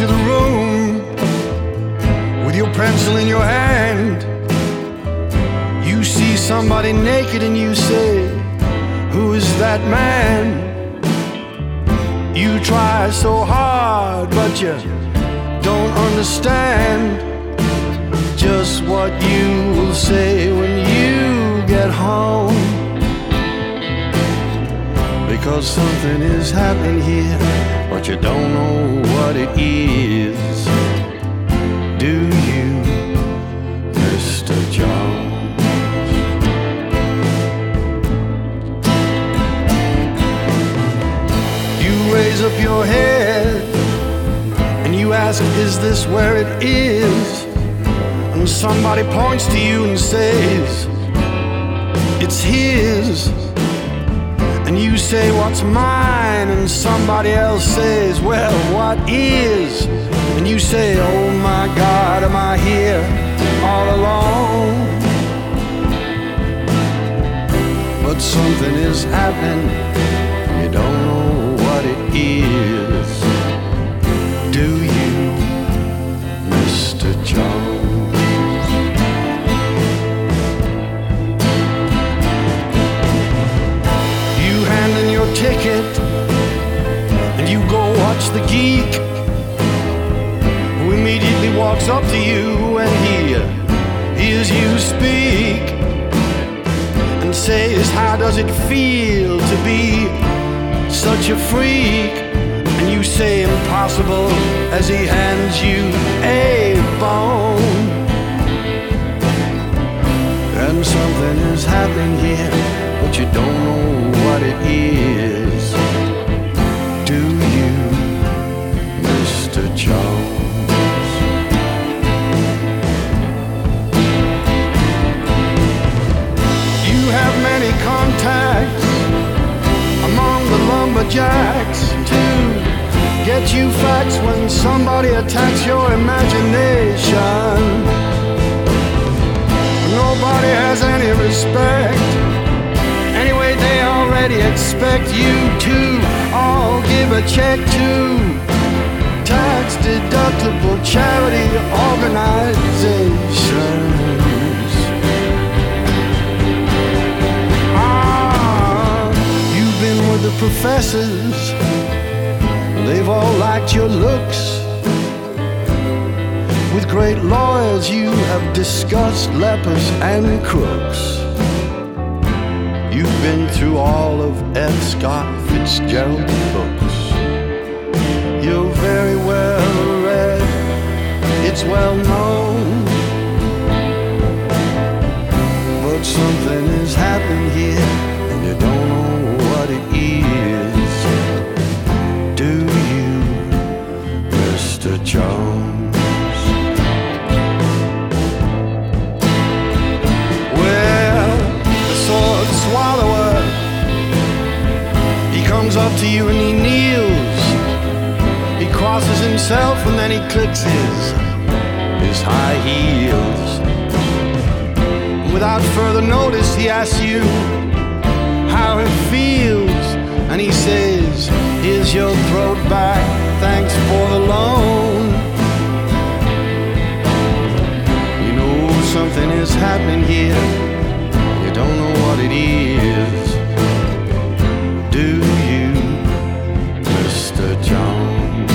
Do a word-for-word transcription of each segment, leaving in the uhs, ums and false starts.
the room with your pencil in your hand. You see somebody naked and you say, who is that man? You try so hard, but you don't understand just what you will say when you get home. Because something is happening here, but you don't know what it is. Do you, Mister Jones? You raise up your head and you ask, is this where it is? And somebody points to you and says, it's his. And you say, what's mine? And somebody else says, well, what is? And you say, oh my God, am I here all alone? But something is happening, you don't know what it is. Do you, Mister Jones? Ticket and you go watch the geek who immediately walks up to you and he hears you speak and says, how does it feel to be such a freak? And you say, impossible, as he hands you a bone. And something is happening here, but you don't know what it is. Do you, Mister Jones? You have many contacts among the lumberjacks to get you facts when somebody attacks your imagination. Nobody has any respect. Anyway, they already expect you to all give a check to tax-deductible charity organizations. Ah, you've been with the professors. They've all liked your looks. With great lawyers you have discussed lepers and crooks. You've been through all of F. Scott Fitzgerald's books. You're very well read, it's well known. But something is happening here, and you don't know what it is. Do you, Mister Jones? Swallower, he comes up to you and he kneels. He crosses himself and then he clicks his his high heels. Without further notice, he asks you how it feels, and he says, here's your throat back, thanks for the loan. You know something is happening here, you don't know what it is. Do you, Mister Jones?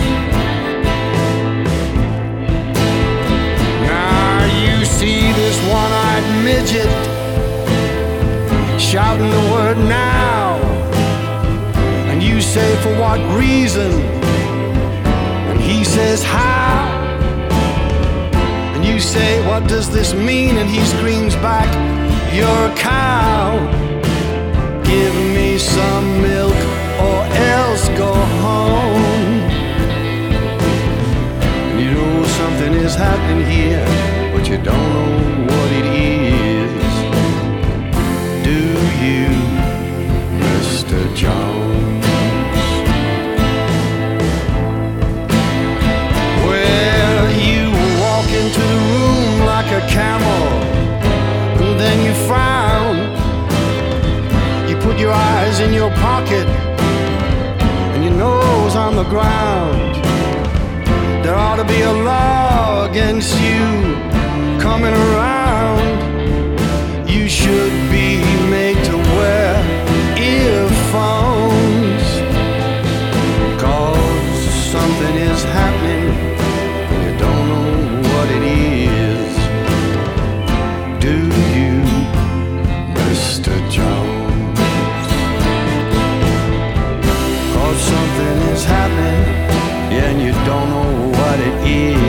Now you see this one-eyed midget shouting the word now, and you say, for what reason? And he says, how? And you say, what does this mean? And he screams back, you're a cow. Give me some milk or else go home. You know something is happening here, but you don't know what it is. Do you, Mister Jones? Well, you walk into the room like a camel, and then you frown. You put your eyes in your pocket and your nose on the ground. be a law against you coming around. You should be made to wear earphones, 'cause something is happening, you don't know what it is. Do you, Mister Jones? 'Cause something is happening, yeah, and you don't know what it is.